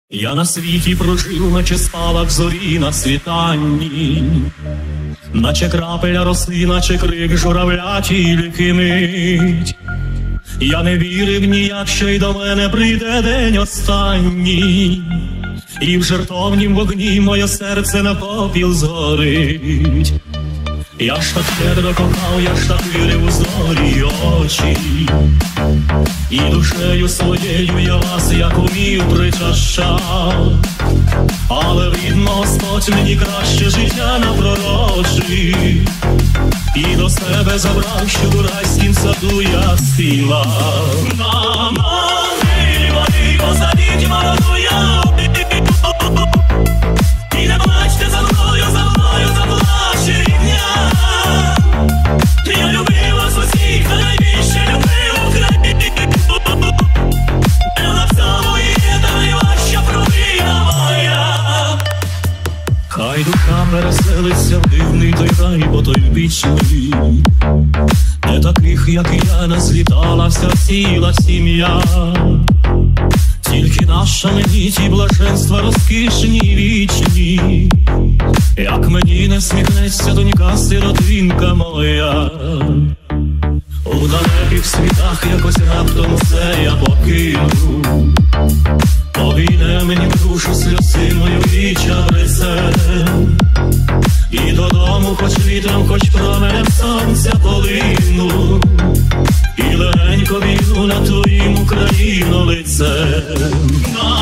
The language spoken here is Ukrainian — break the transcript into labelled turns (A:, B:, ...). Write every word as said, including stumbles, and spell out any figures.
A: Я на світі прожив, наче спалах зорі на світанні, наче крапеля роси, наче крик журавля тільки мить. Я не вірив ніяк, що й до мене прийде день останній, і в жертовнім вогні моє серце на попіл згорить. Я ж так щедро кохав, я ж так вірив у зорі очі, і душею своєю я вас, як умів, причащав. Але видно, Господь мені краще життя напророчив, і до себе забрав, що в райськім саду я співав. На могилі моїй посадіть молоду ялинку, і не плачте за мною, за мною заплаче рідня. Я любив вас усіх, а найбільше любив Україну. На всьому є найважча провина моя. Хай душа переселиться в дивний той рай, бо той вічний, де таких, як і я, не злітала вся ціла сім'я. Тільки наша мені ті блаженства розкішні й вічні, як мені не сміхнеться донька сиротинка моя. У далеких світах якось раптом все я покину, повійне мені в душу сльозиною віча бресе. І додому хоч вітром, хоч променем сонця полину, і легенько війну на твоїм Україну лицем.